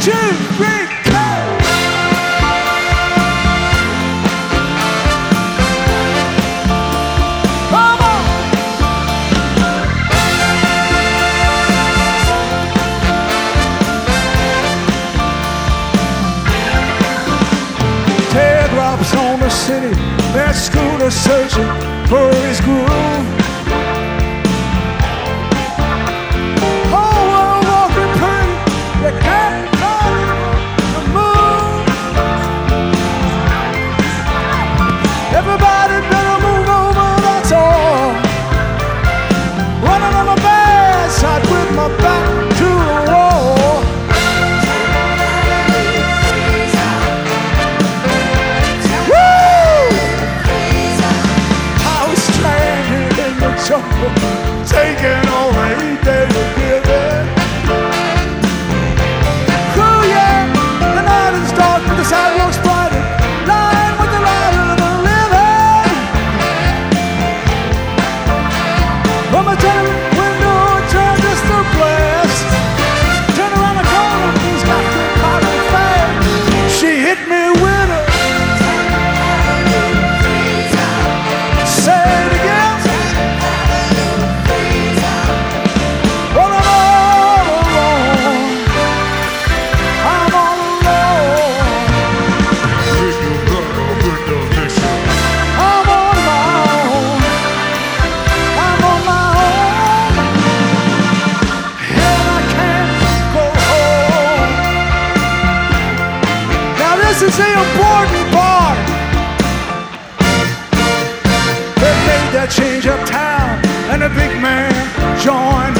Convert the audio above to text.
3, go! Come on! Teardrops on the city, that scooter searching for his groove. Whole world walking pretty, you can't find the moon. Everybody better move over, that's all. Running on my bad side with my back to the wall. Taking all the heat they were giving. Oh yeah, the night is dark but the sidewalk's brighter, lying with the light of the living. From a tenement window I turned just to blast. Turn around the corner, things got to pop fast. She hit me with a say it again. This is the important part. They made that change uptown, and the big man joined